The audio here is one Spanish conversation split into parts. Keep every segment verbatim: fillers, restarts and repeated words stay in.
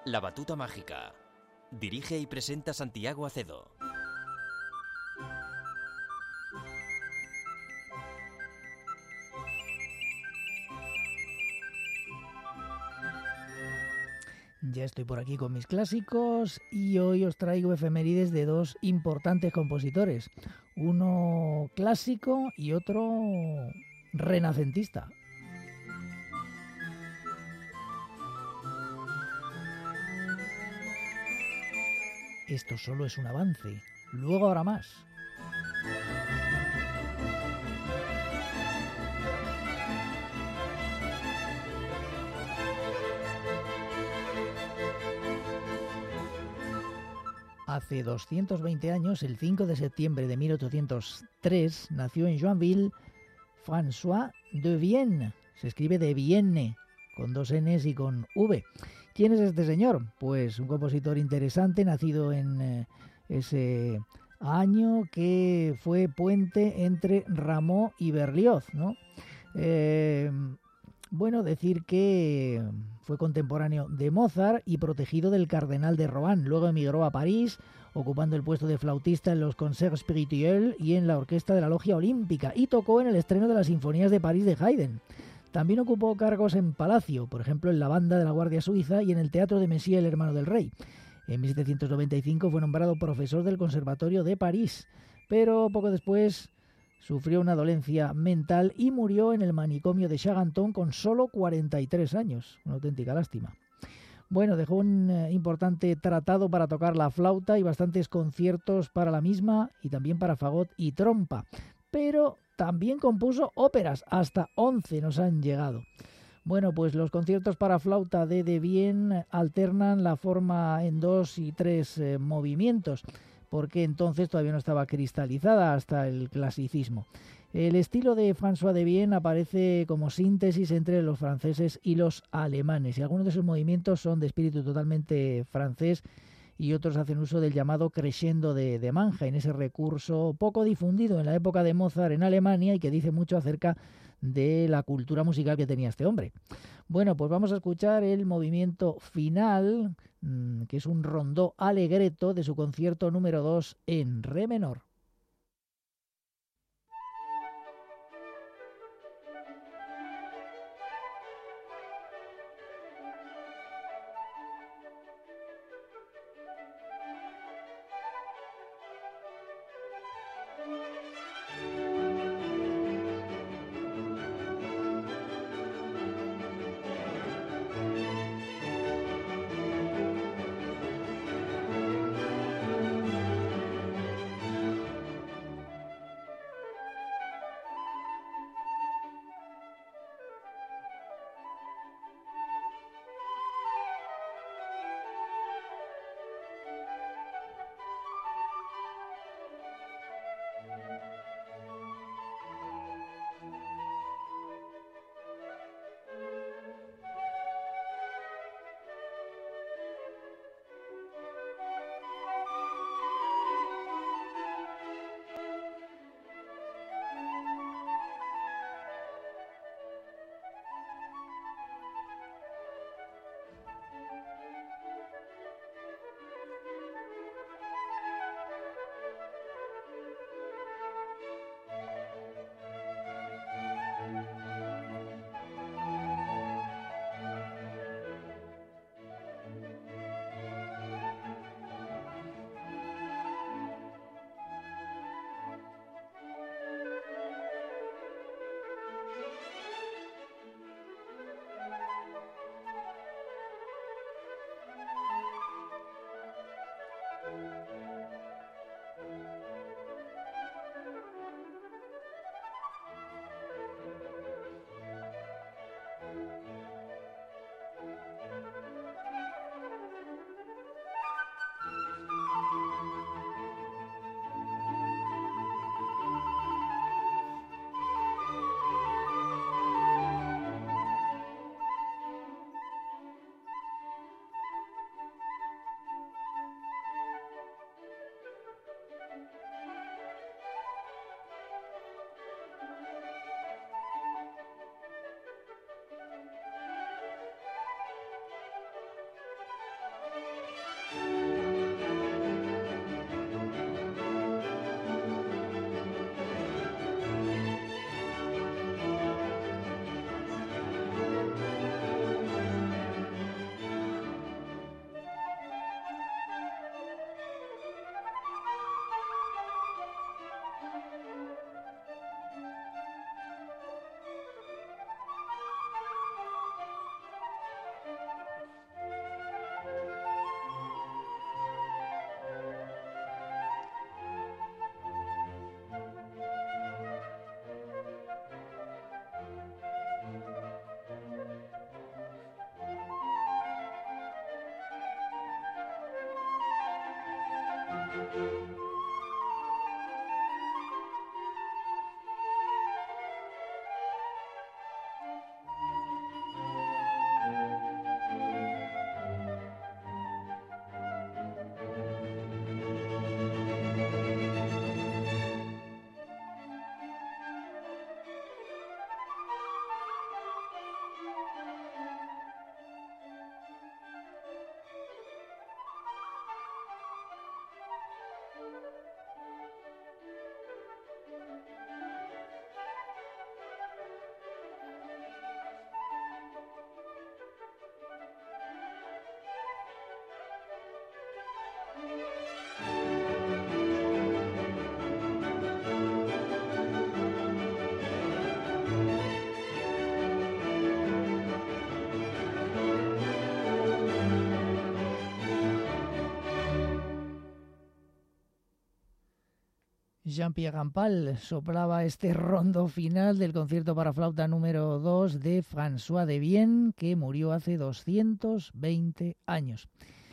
La Batuta Mágica. Dirige y presenta Santiago Acedo. Ya estoy por aquí con mis clásicos y hoy os traigo efemérides de dos importantes compositores, uno clásico y otro renacentista. Esto solo es un avance, luego habrá más. Hace doscientos veinte años, el cinco de septiembre de mil ochocientos tres, nació en Joinville François de Vienne. Se escribe de Vienne, con dos N's y con V. ¿Quién es este señor? Pues un compositor interesante, nacido en eh, ese año que fue puente entre Rameau y Berlioz, ¿no? Eh, bueno, decir que fue contemporáneo de Mozart y protegido del cardenal de Rohan. Luego emigró a París, ocupando el puesto de flautista en los Concerts Spirituels y en la orquesta de la Logia Olímpica, y tocó en el estreno de las Sinfonías de París de Haydn. También ocupó cargos en Palacio, por ejemplo en la banda de la Guardia Suiza y en el Teatro de Messier, el hermano del rey. En mil setecientos noventa y cinco fue nombrado profesor del Conservatorio de París, pero poco después sufrió una dolencia mental y murió en el manicomio de Charenton con solo cuarenta y tres años. Una auténtica lástima. Bueno, dejó un eh, importante tratado para tocar la flauta y bastantes conciertos para la misma y también para fagot y trompa. Pero también compuso óperas, hasta once nos han llegado. Bueno, pues los conciertos para flauta de De Vienne alternan la forma en dos y tres eh, movimientos, porque entonces todavía no estaba cristalizada hasta el clasicismo. El estilo de François de Vienne aparece como síntesis entre los franceses y los alemanes, y algunos de sus movimientos son de espíritu totalmente francés y otros hacen uso del llamado crescendo de, de Mannheim, ese recurso poco difundido en la época de Mozart en Alemania y que dice mucho acerca de la cultura musical que tenía este hombre. Bueno, pues vamos a escuchar el movimiento final, mmm, que es un rondó allegretto de su concierto número dos en re menor. Jean-Pierre Rampal soplaba este rondo final del concierto para flauta número dos de François Devienne, que murió hace doscientos veinte años.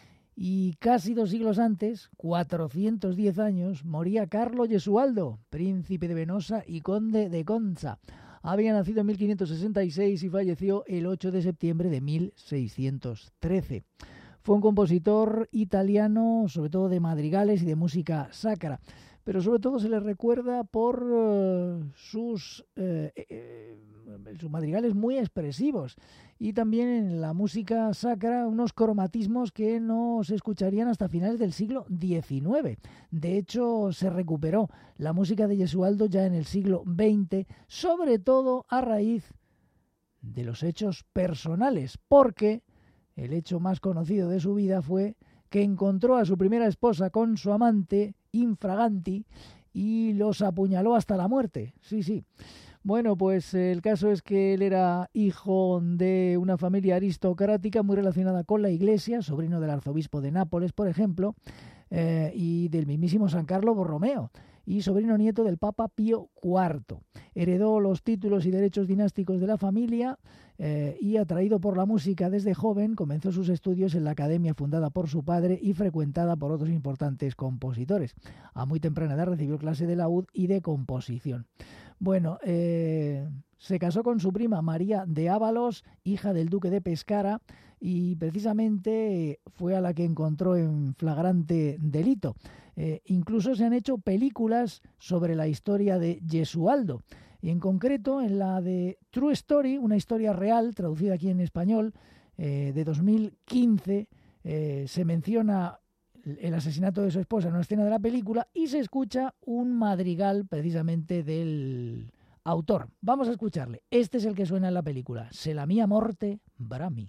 Y casi dos siglos antes, cuatrocientos diez años, moría Carlo Gesualdo, príncipe de Venosa y conde de Conza. Había nacido en mil quinientos sesenta y seis y falleció el ocho de septiembre de mil seiscientos trece. Fue un compositor italiano, sobre todo de madrigales y de música sacra, pero sobre todo se le recuerda por uh, sus, eh, eh, sus madrigales muy expresivos y también en la música sacra unos cromatismos que no se escucharían hasta finales del siglo diecinueve. De hecho, se recuperó la música de Gesualdo ya en el siglo veinte, sobre todo a raíz de los hechos personales, porque el hecho más conocido de su vida fue que encontró a su primera esposa con su amante infraganti y los apuñaló hasta la muerte. Sí, sí. Bueno, pues el caso es que él era hijo de una familia aristocrática muy relacionada con la Iglesia, sobrino del arzobispo de Nápoles, por ejemplo, eh, y del mismísimo San Carlo Borromeo, y sobrino nieto del Papa Pío cuarto. Heredó los títulos y derechos dinásticos de la familia eh, y, atraído por la música desde joven, comenzó sus estudios en la academia fundada por su padre y frecuentada por otros importantes compositores. A muy temprana edad recibió clase de laúd y de composición. Bueno, eh, se casó con su prima María de Ábalos, hija del duque de Pescara, y precisamente fue a la que encontró en flagrante delito. Eh, incluso se han hecho películas sobre la historia de Gesualdo, y en concreto en la de True Story, una historia real, traducida aquí en español, eh, de dos mil quince, eh, se menciona el asesinato de su esposa en una escena de la película y se escucha un madrigal precisamente del autor. Vamos a escucharle. Este es el que suena en la película. Se la mia morte Brami.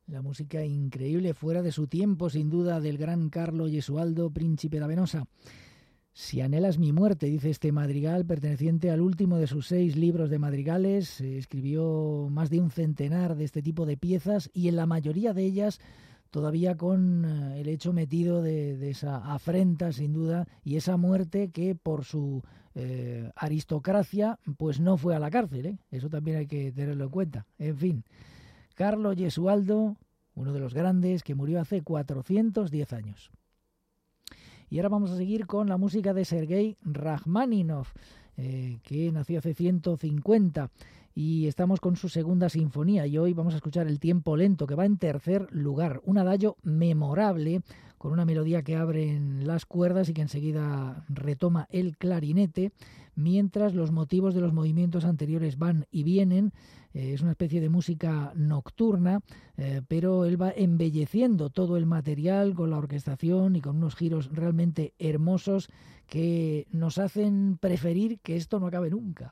La música increíble, fuera de su tiempo, sin duda, del gran Carlo Gesualdo, príncipe de Venosa. Si anhelas mi muerte, dice este madrigal, perteneciente al último de sus seis libros de madrigales. Eh, escribió más de un centenar de este tipo de piezas y en la mayoría de ellas todavía con eh, el hecho metido de, de esa afrenta, sin duda, y esa muerte que por su eh, aristocracia pues no fue a la cárcel, ¿eh? Eso también hay que tenerlo en cuenta. En fin, Carlo Gesualdo, uno de los grandes, que murió hace cuatrocientos diez años. Y ahora vamos a seguir con la música de Sergei Rachmaninoff, eh, que nació hace ciento cincuenta, y estamos con su segunda sinfonía, y hoy vamos a escuchar el Tiempo lento, que va en tercer lugar, un adagio memorable, con una melodía que abre en las cuerdas y que enseguida retoma el clarinete, mientras los motivos de los movimientos anteriores van y vienen. Eh, es una especie de música nocturna, eh, pero él va embelleciendo todo el material con la orquestación y con unos giros realmente hermosos que nos hacen preferir que esto no acabe nunca.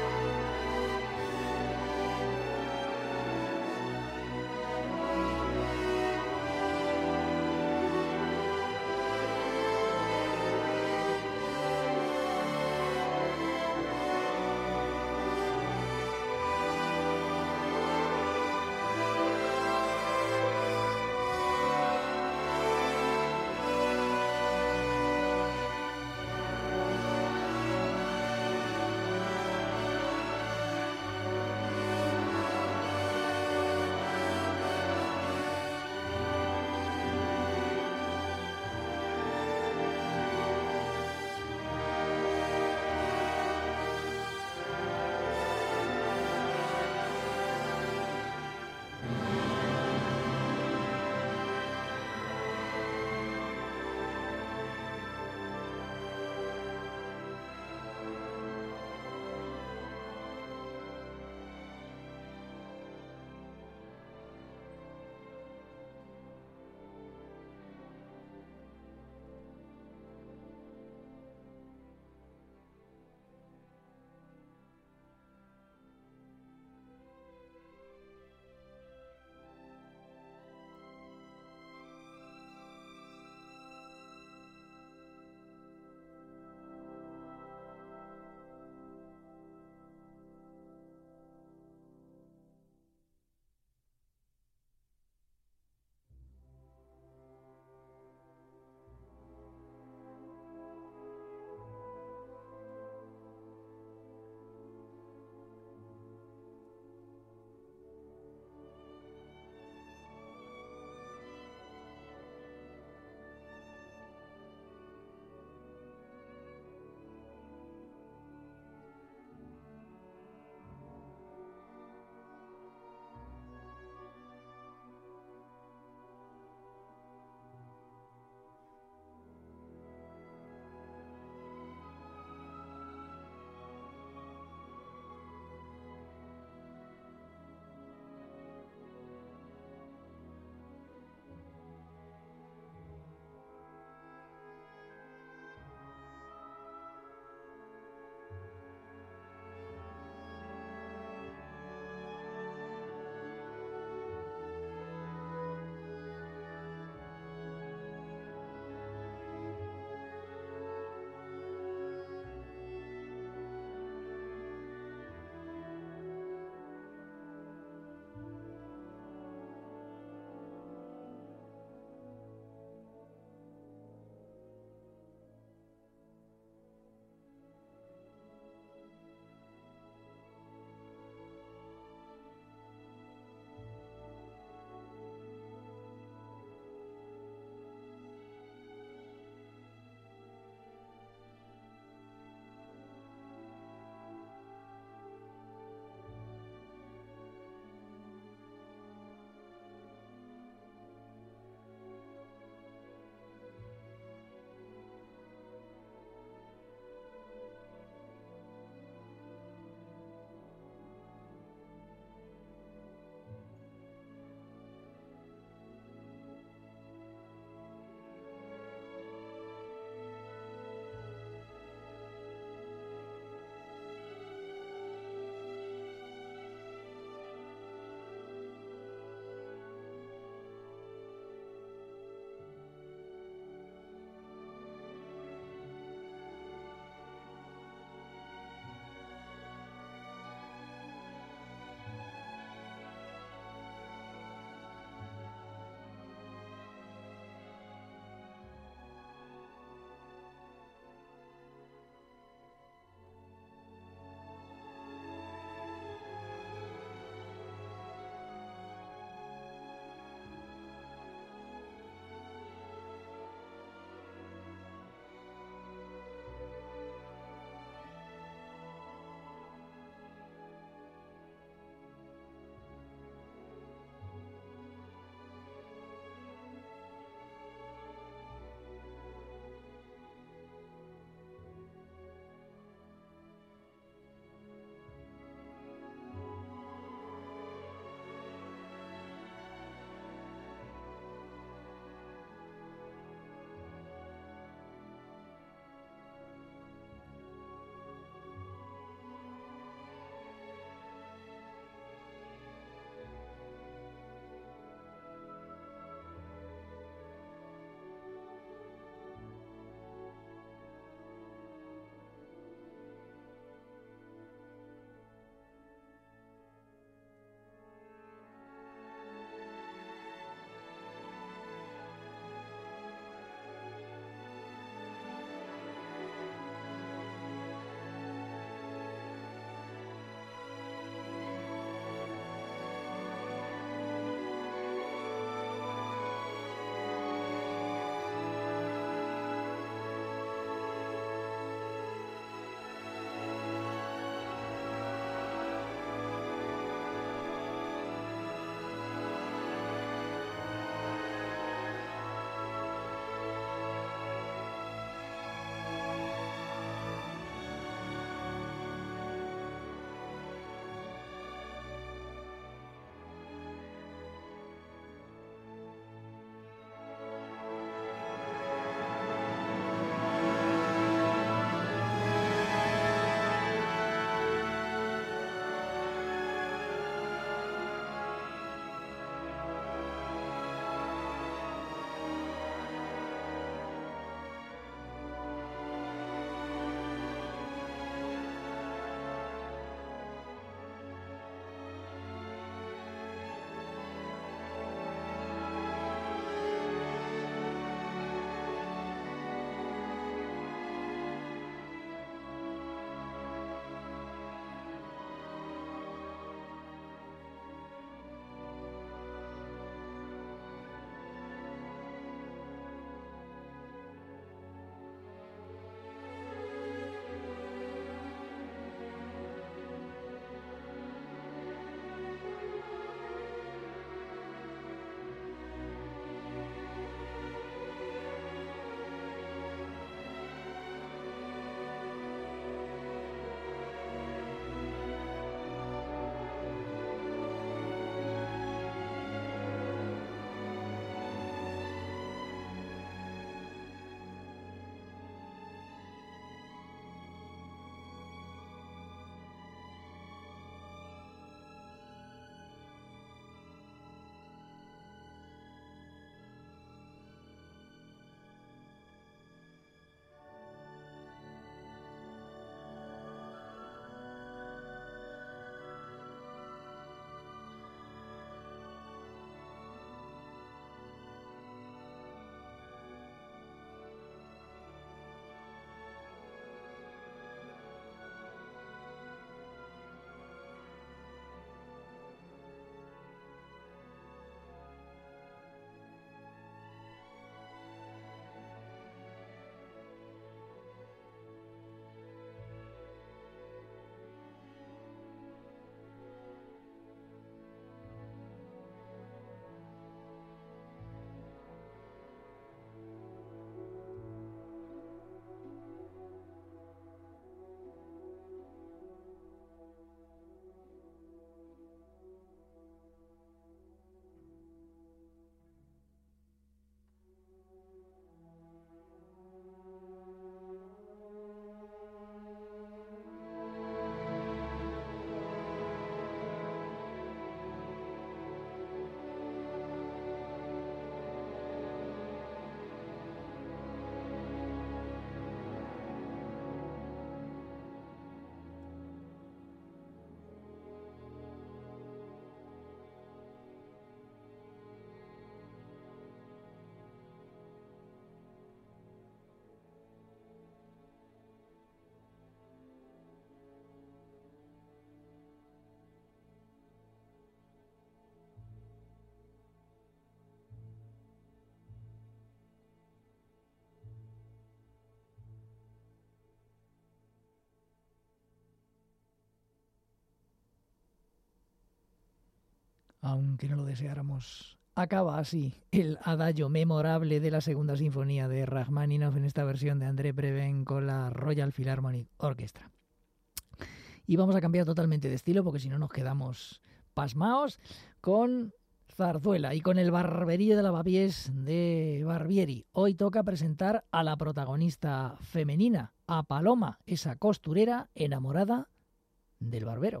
aunque no lo deseáramos. Acaba así el adagio memorable de la segunda sinfonía de Rachmaninoff en esta versión de André Previn con la Royal Philharmonic Orchestra. Y vamos a cambiar totalmente de estilo porque si no nos quedamos pasmaos con zarzuela y con el Barberillo de Lavapiés de Barbieri. Hoy toca presentar a la protagonista femenina, a Paloma, esa costurera enamorada del barbero.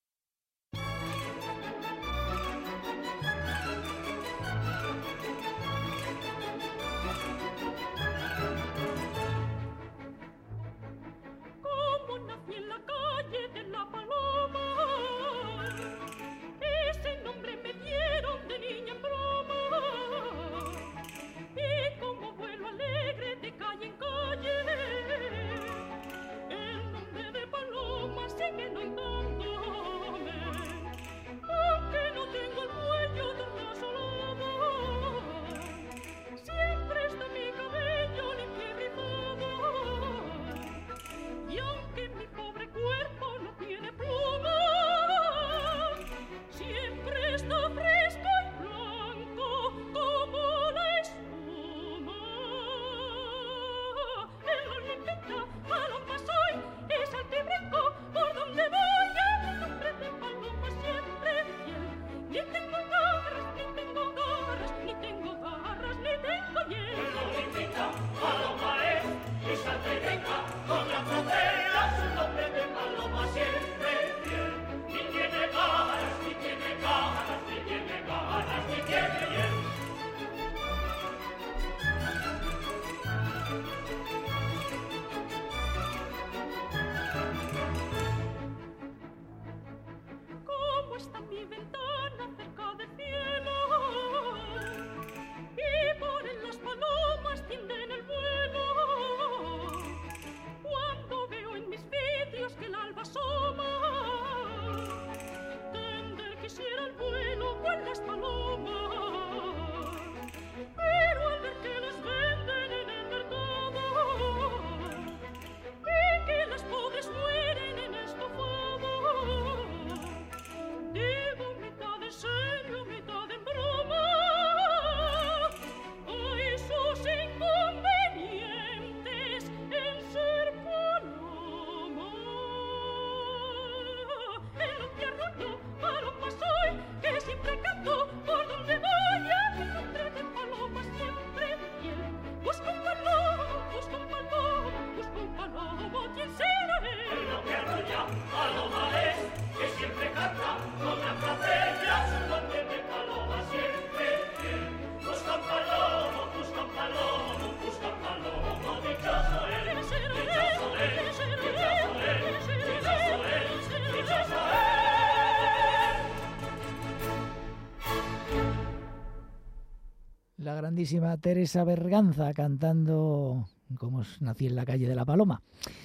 La grandísima Teresa Berganza cantando Como nací en la calle de la Paloma,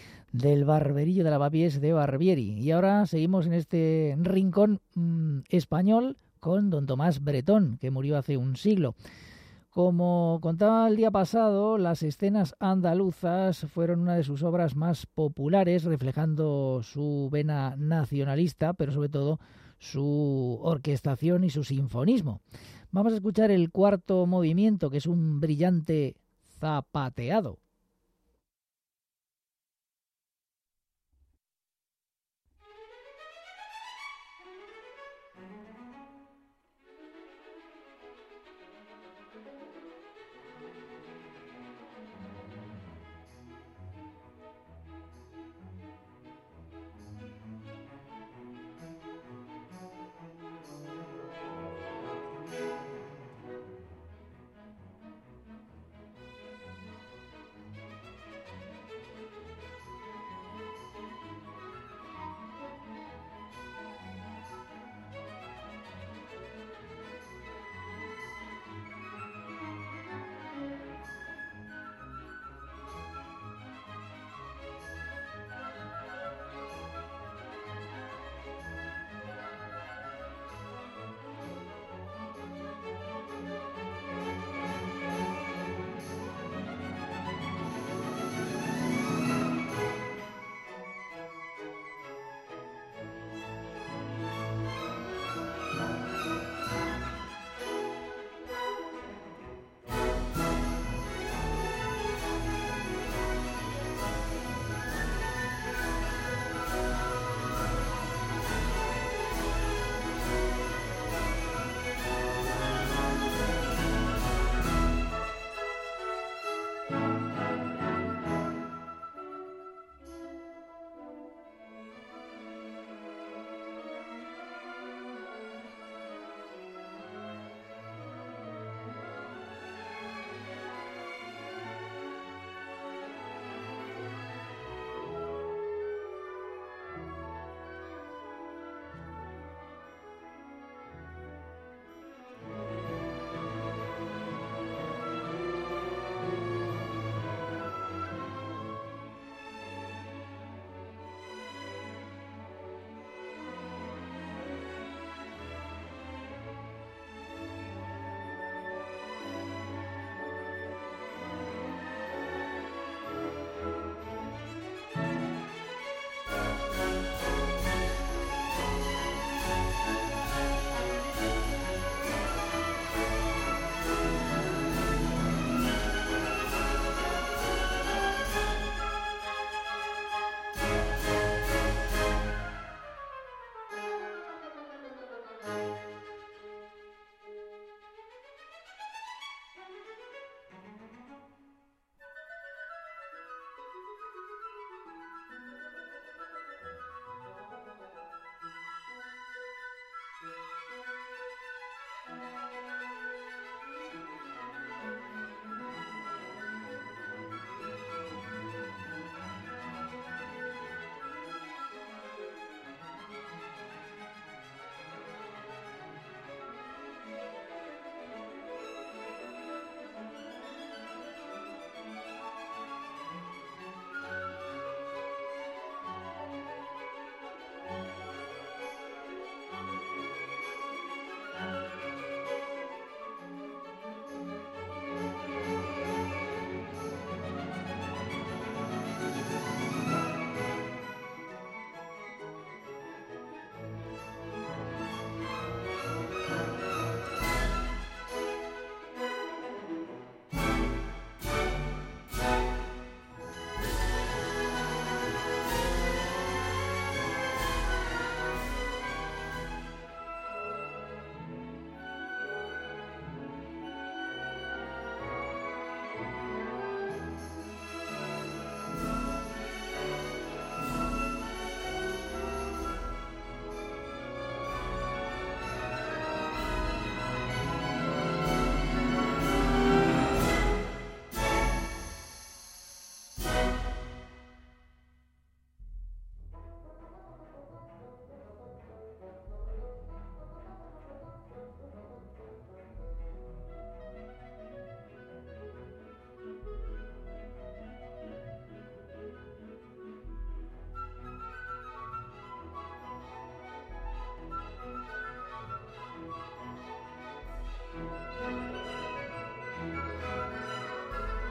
del Barberillo de Lavapiés de Barbieri. Y ahora seguimos en este rincón mmm, español con don Tomás Bretón, que murió hace un siglo. Como contaba el día pasado, las escenas andaluzas fueron una de sus obras más populares, reflejando su vena nacionalista, pero sobre todo su orquestación y su sinfonismo. Vamos a escuchar el cuarto movimiento, que es un brillante zapateado.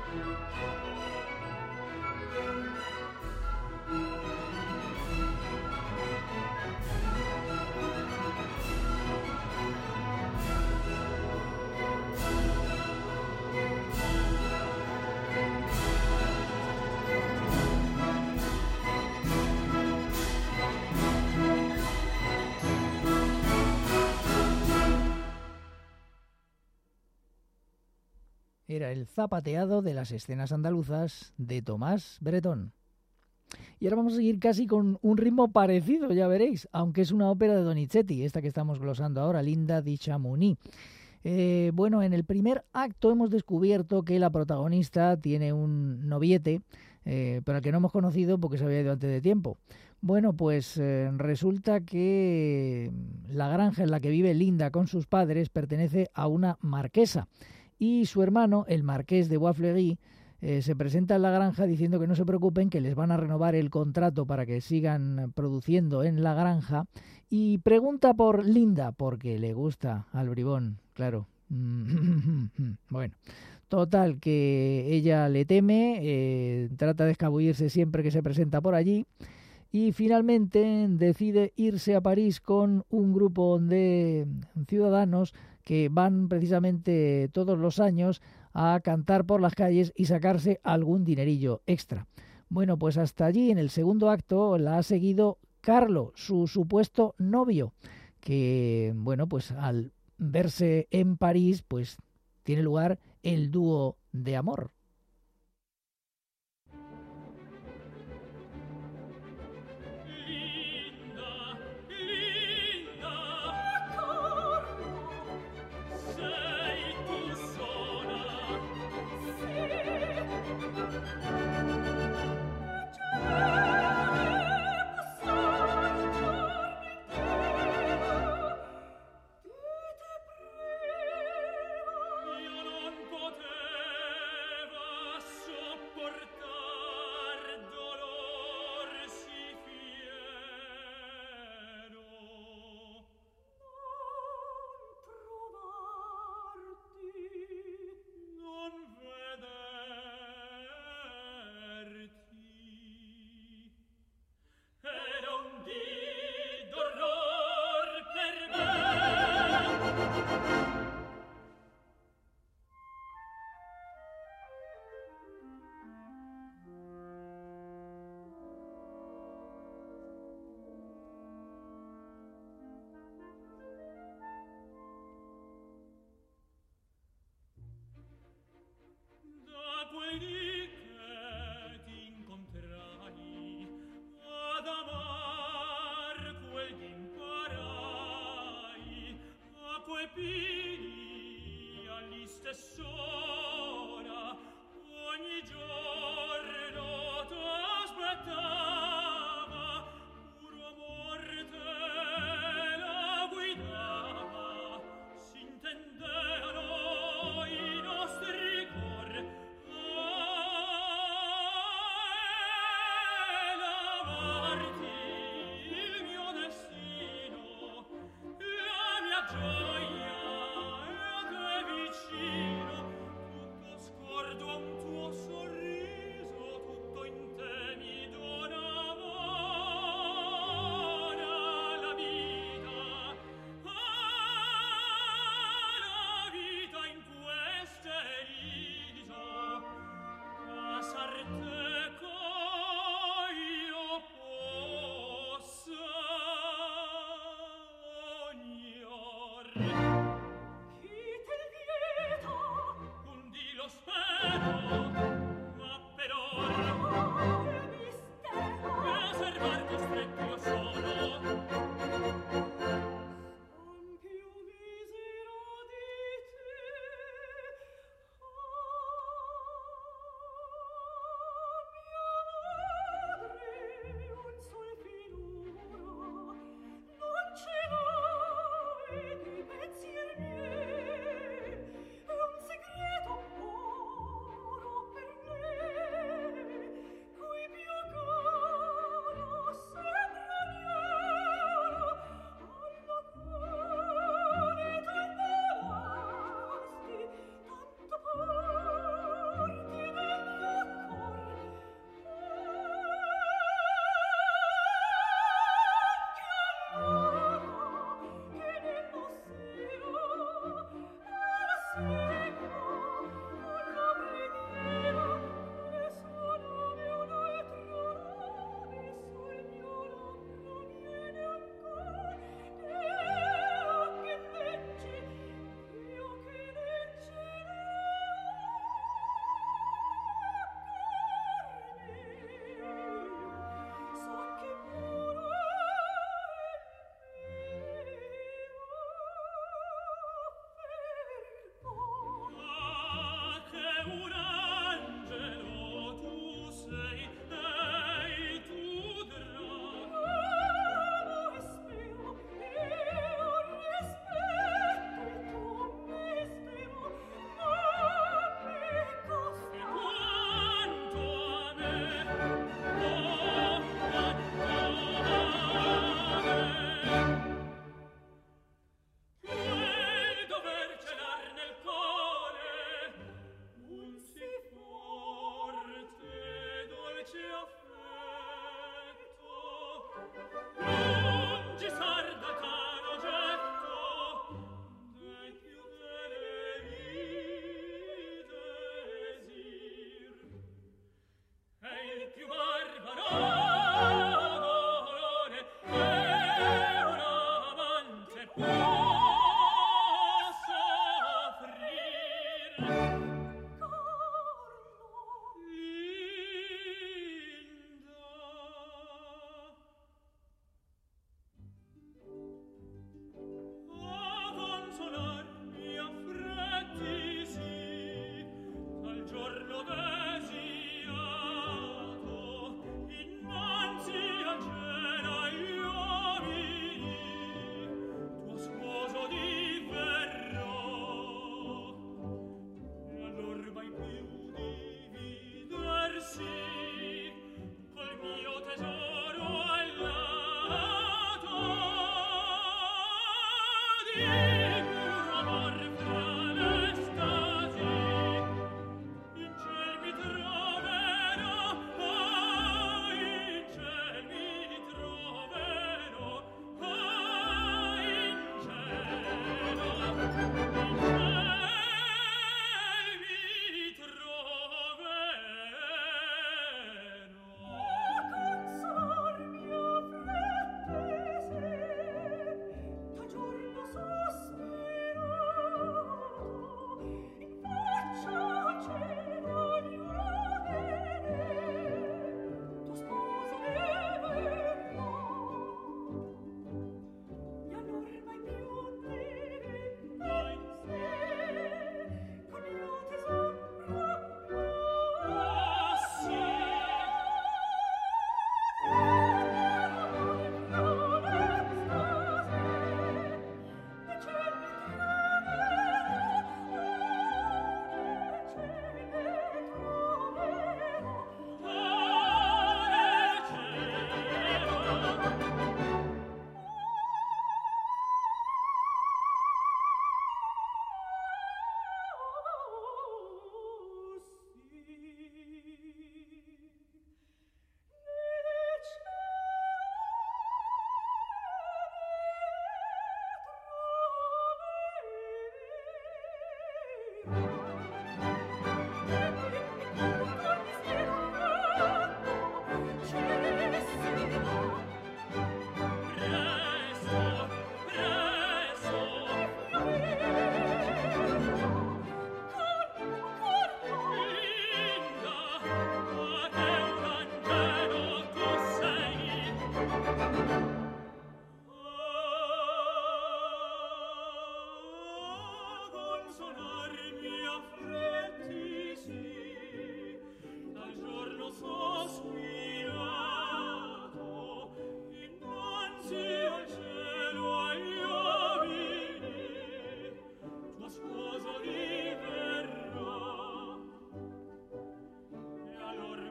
Era el zapateado de las escenas andaluzas de Tomás Bretón. Y ahora vamos a seguir casi con un ritmo parecido, ya veréis, aunque es una ópera de Donizetti, esta que estamos glosando ahora, Linda di Chamouni. Eh, bueno, en el primer acto hemos descubierto que la protagonista tiene un noviete, eh, pero al que no hemos conocido porque se había ido antes de tiempo. Bueno, pues eh, resulta que la granja en la que vive Linda con sus padres pertenece a una marquesa, y su hermano, el marqués de Boisfleury, eh, se presenta en la granja diciendo que no se preocupen, que les van a renovar el contrato para que sigan produciendo en la granja, y pregunta por Linda porque le gusta al bribón, claro. Bueno, total, que ella le teme, eh, trata de escabullirse siempre que se presenta por allí, y finalmente decide irse a París con un grupo de ciudadanos que van precisamente todos los años a cantar por las calles y sacarse algún dinerillo extra. Bueno, pues hasta allí, en el segundo acto, la ha seguido Carlo, su supuesto novio, que, bueno, pues al verse en París, pues tiene lugar el dúo de amor. Io non potevo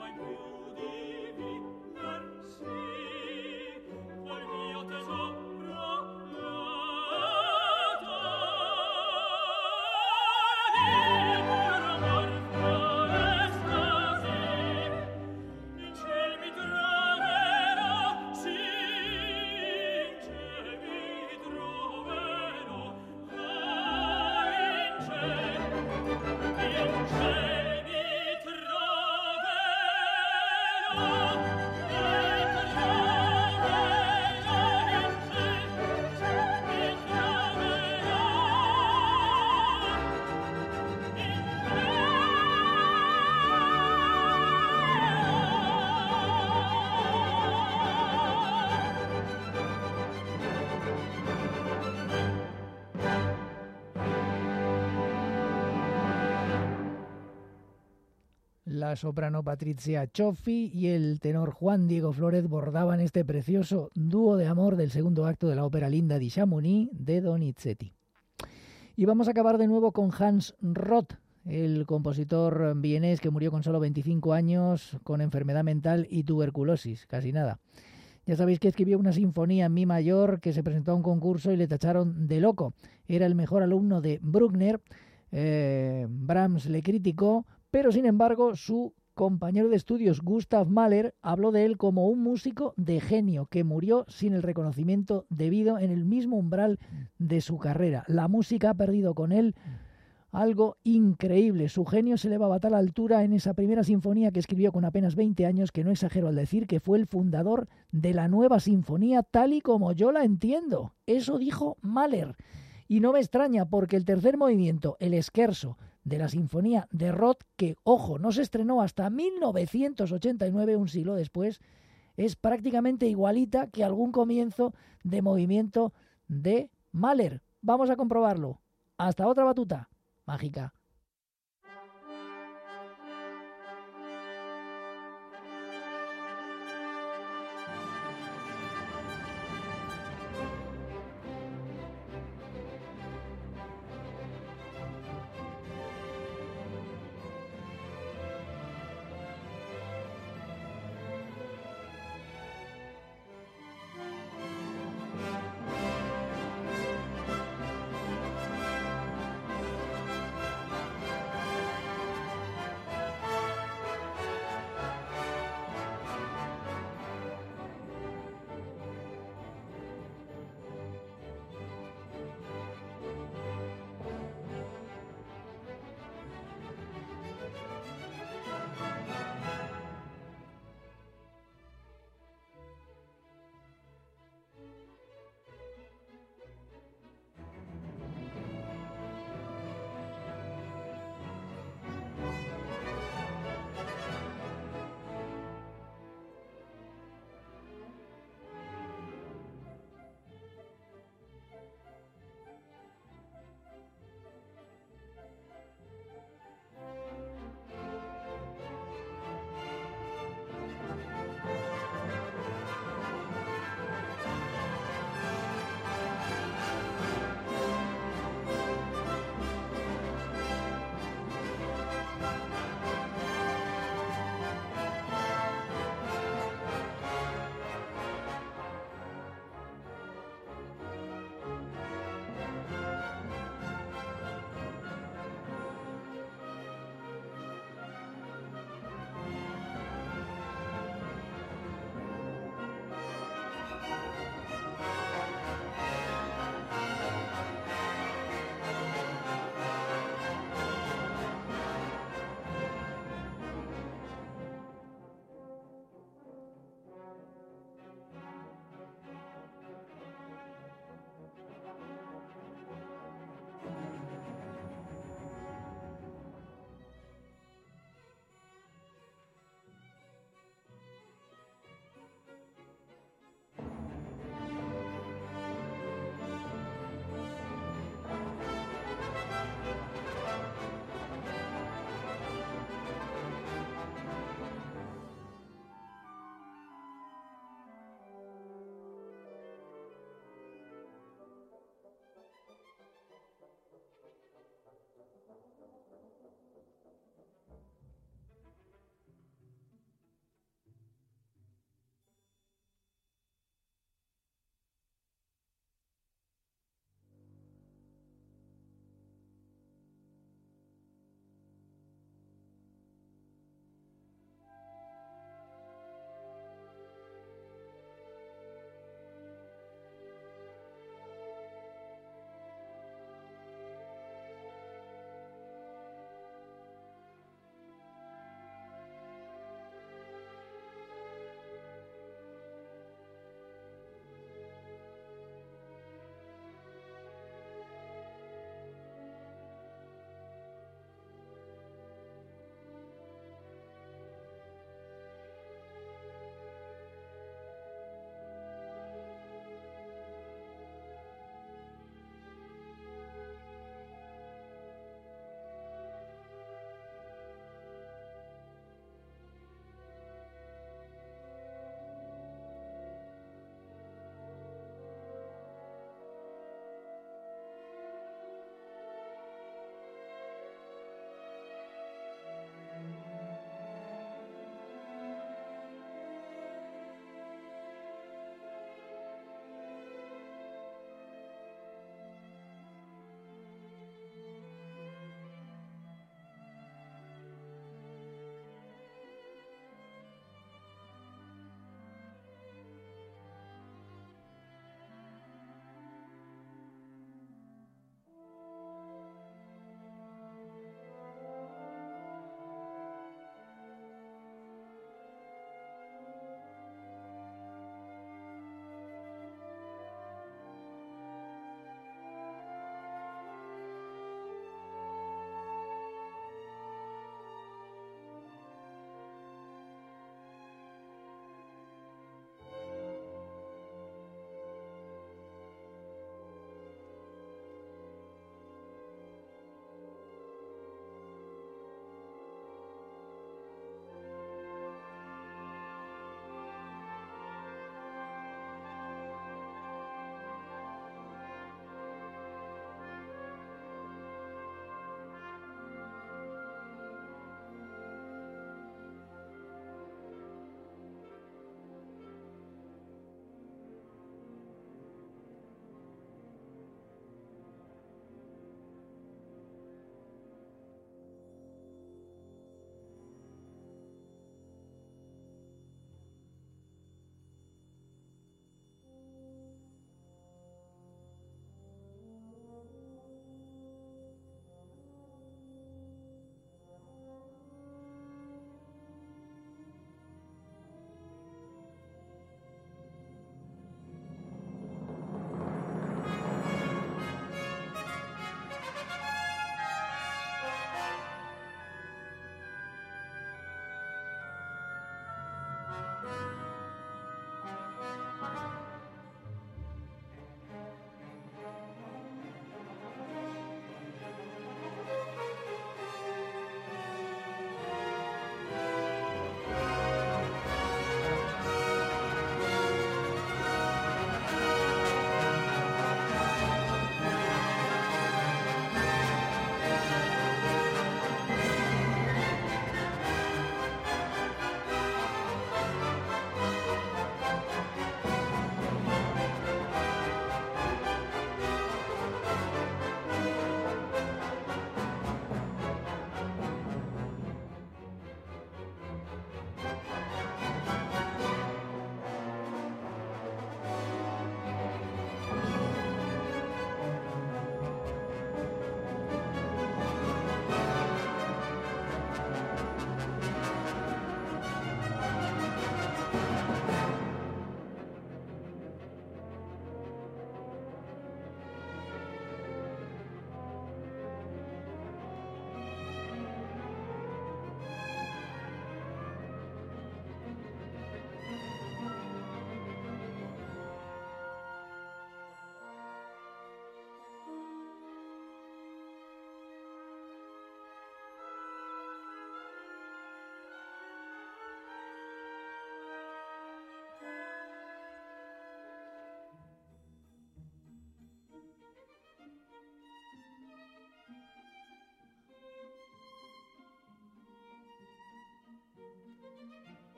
La soprano Patricia Cioffi y el tenor Juan Diego Flórez bordaban este precioso dúo de amor del segundo acto de la ópera Linda di Chamonix de Donizetti. Y vamos a acabar de nuevo con Hans Roth, el compositor vienés que murió con solo veinticinco años con enfermedad mental y tuberculosis, casi nada. Ya sabéis que escribió una sinfonía en mi mayor que se presentó a un concurso y le tacharon de loco. Era el mejor alumno de Bruckner, eh, Brahms le criticó, pero sin embargo su compañero de estudios Gustav Mahler habló de él como un músico de genio que murió sin el reconocimiento debido en el mismo umbral de su carrera. La música ha perdido con él algo increíble. Su genio se elevaba a tal altura en esa primera sinfonía que escribió con apenas veinte años que no exagero al decir que fue el fundador de la nueva sinfonía tal y como yo la entiendo. Eso dijo Mahler. Y no me extraña porque el tercer movimiento, el scherzo de la sinfonía de Roth, que, ojo, no se estrenó hasta mil novecientos ochenta y nueve, un siglo después, es prácticamente igualita que algún comienzo de movimiento de Mahler. Vamos a comprobarlo. Hasta otra batuta mágica.